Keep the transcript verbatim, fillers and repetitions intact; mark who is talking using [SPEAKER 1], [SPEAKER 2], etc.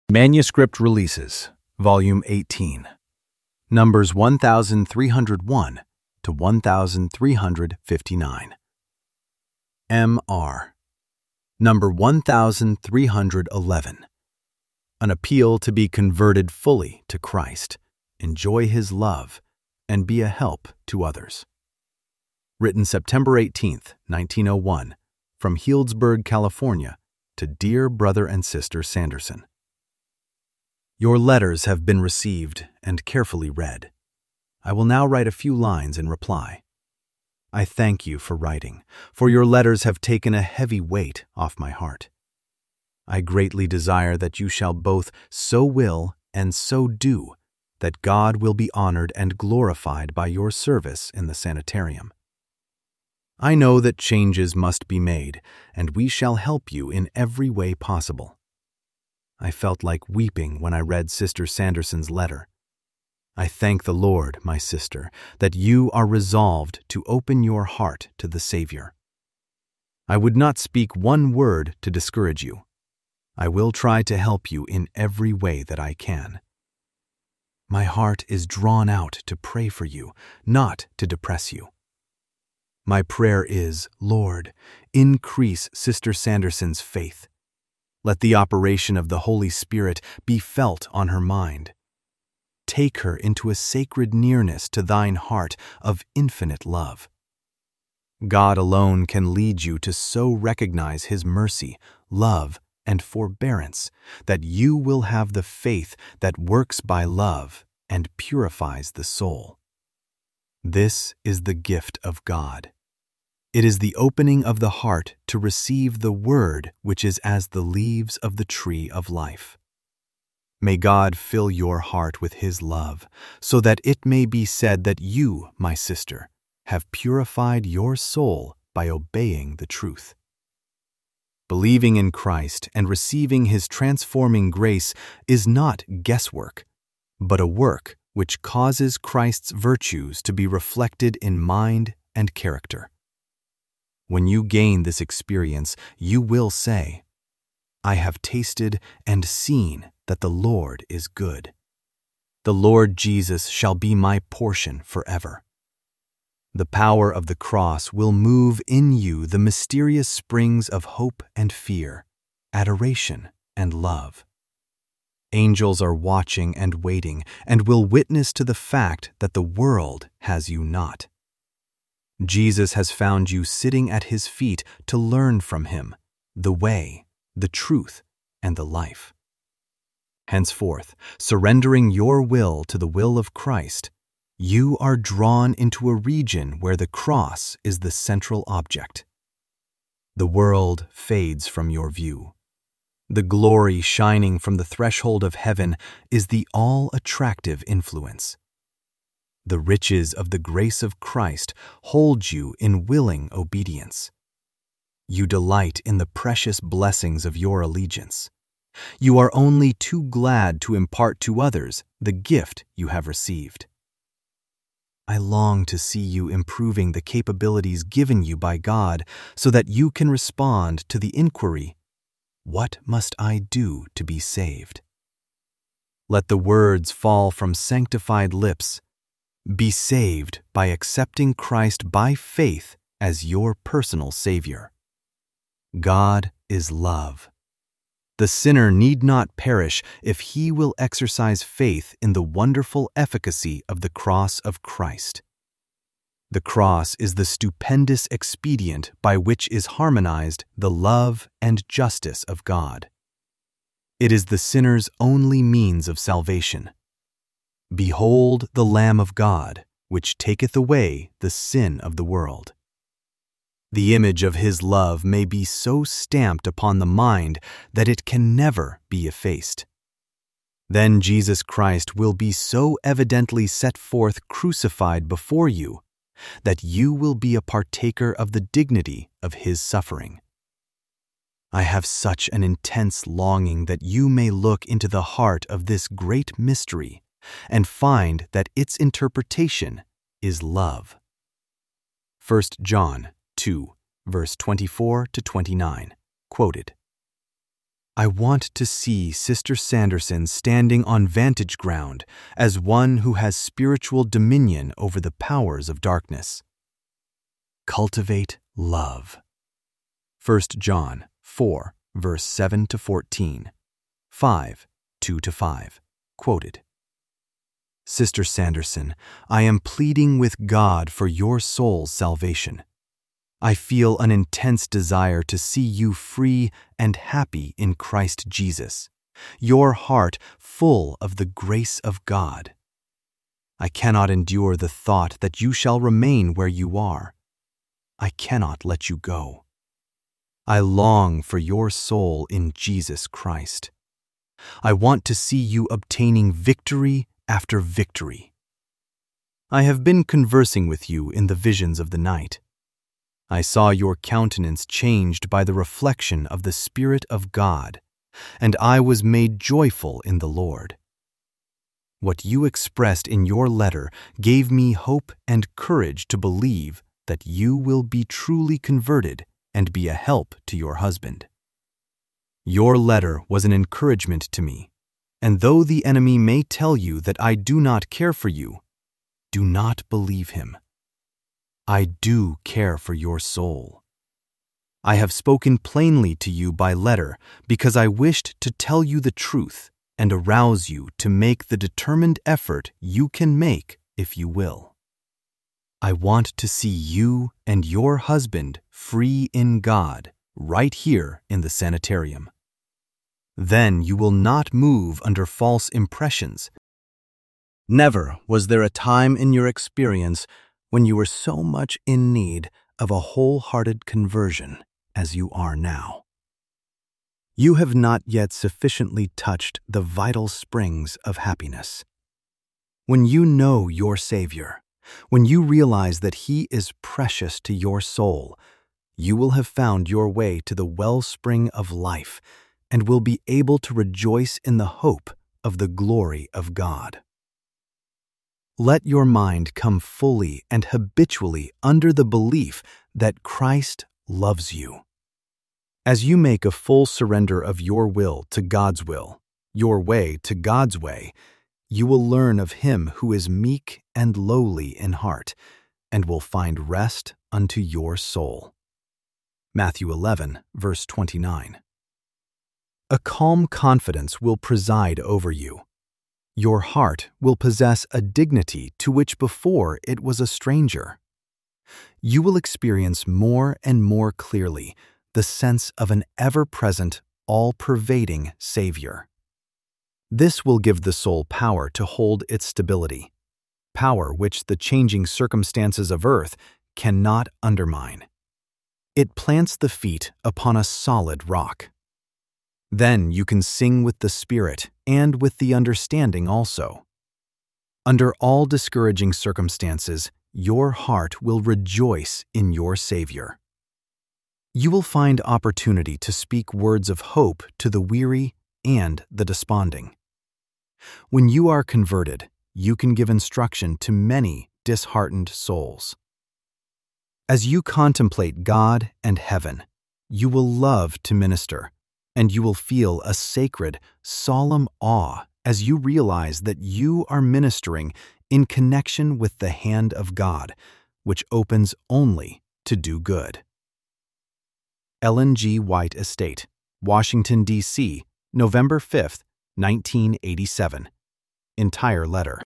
[SPEAKER 1] Manuscript Releases, Volume eighteen, Numbers one thousand three hundred one to one thousand three hundred fifty-nine. M R Number one thousand three hundred eleven. An appeal to be converted fully to Christ, enjoy His love, and be a help to others. Written September eighteenth, nineteen oh one, from Healdsburg, California, to dear brother and sister Sanderson. Your letters have been received and carefully read. I will now write a few lines in reply. I thank you for writing, for your letters have taken a heavy weight off my heart. I greatly desire that you shall both so will and so do, that God will be honored and glorified by your service in the sanitarium. I know that changes must be made, and we shall help you in every way possible. I felt like weeping when I read Sister Sanderson's letter. I thank the Lord, my sister, that you are resolved to open your heart to the Savior. I would not speak one word to discourage you. I will try to help you in every way that I can. My heart is drawn out to pray for you, not to depress you. My prayer is, Lord, increase Sister Sanderson's faith. Let the operation of the Holy Spirit be felt on her mind. Take her into a sacred nearness to thine heart of infinite love. God alone can lead you to so recognize His mercy, love, and forbearance that you will have the faith that works by love and purifies the soul. This is the gift of God. It is the opening of the heart to receive the word which is as the leaves of the tree of life. May God fill your heart with His love, so that it may be said that you, my sister, have purified your soul by obeying the truth. Believing in Christ and receiving His transforming grace is not guesswork, but a work which causes Christ's virtues to be reflected in mind and character. When you gain this experience, you will say, I have tasted and seen that the Lord is good. The Lord Jesus shall be my portion forever. The power of the cross will move in you the mysterious springs of hope and fear, adoration and love. Angels are watching and waiting and will witness to the fact that the world has you not. Jesus has found you sitting at His feet to learn from Him the way, the truth, and the life. Henceforth, surrendering your will to the will of Christ, you are drawn into a region where the cross is the central object. The world fades from your view. The glory shining from the threshold of heaven is the all-attractive influence. The riches of the grace of Christ hold you in willing obedience. You delight in the precious blessings of your allegiance. You are only too glad to impart to others the gift you have received. I long to see you improving the capabilities given you by God so that you can respond to the inquiry, what must I do to be saved? Let the words fall from sanctified lips, be saved by accepting Christ by faith as your personal Savior. God is love. The sinner need not perish if he will exercise faith in the wonderful efficacy of the cross of Christ. The cross is the stupendous expedient by which is harmonized the love and justice of God. It is the sinner's only means of salvation. Behold the Lamb of God, which taketh away the sin of the world. The image of His love may be so stamped upon the mind that it can never be effaced. Then Jesus Christ will be so evidently set forth crucified before you that you will be a partaker of the dignity of His suffering. I have such an intense longing that you may look into the heart of this great mystery and find that its interpretation is love. First John two, verse twenty-four to twenty-nine, quoted. I want to see Sister Sanderson standing on vantage ground as one who has spiritual dominion over the powers of darkness. Cultivate love. First John four, verse seven to fourteen, five, two to five, quoted. Sister Sanderson, I am pleading with God for your soul's salvation. I feel an intense desire to see you free and happy in Christ Jesus, your heart full of the grace of God. I cannot endure the thought that you shall remain where you are. I cannot let you go. I long for your soul in Jesus Christ. I want to see you obtaining victory after victory. I have been conversing with you in the visions of the night. I saw your countenance changed by the reflection of the Spirit of God, and I was made joyful in the Lord. What you expressed in your letter gave me hope and courage to believe that you will be truly converted and be a help to your husband. Your letter was an encouragement to me, and though the enemy may tell you that I do not care for you, do not believe him. I do care for your soul. I have spoken plainly to you by letter because I wished to tell you the truth and arouse you to make the determined effort you can make if you will. I want to see you and your husband free in God right here in the sanitarium. Then you will not move under false impressions. Never was there a time in your experience when you were so much in need of a wholehearted conversion as you are now. You have not yet sufficiently touched the vital springs of happiness. When you know your Savior, when you realize that He is precious to your soul, you will have found your way to the wellspring of life and will be able to rejoice in the hope of the glory of God. Let your mind come fully and habitually under the belief that Christ loves you. As you make a full surrender of your will to God's will, your way to God's way, you will learn of Him who is meek and lowly in heart, and will find rest unto your soul. Matthew eleven, verse twenty-nine. A calm confidence will preside over you. Your heart will possess a dignity to which before it was a stranger. You will experience more and more clearly the sense of an ever-present, all-pervading Savior. This will give the soul power to hold its stability, power which the changing circumstances of earth cannot undermine. It plants the feet upon a solid rock. Then you can sing with the Spirit and with the understanding also. Under all discouraging circumstances, your heart will rejoice in your Savior. You will find opportunity to speak words of hope to the weary and the desponding. When you are converted, you can give instruction to many disheartened souls. As you contemplate God and heaven, you will love to minister, and you will feel a sacred, solemn awe as you realize that you are ministering in connection with the hand of God, which opens only to do good. Ellen G. White Estate, Washington, D C, November fifth, nineteen eighty-seven. Entire letter.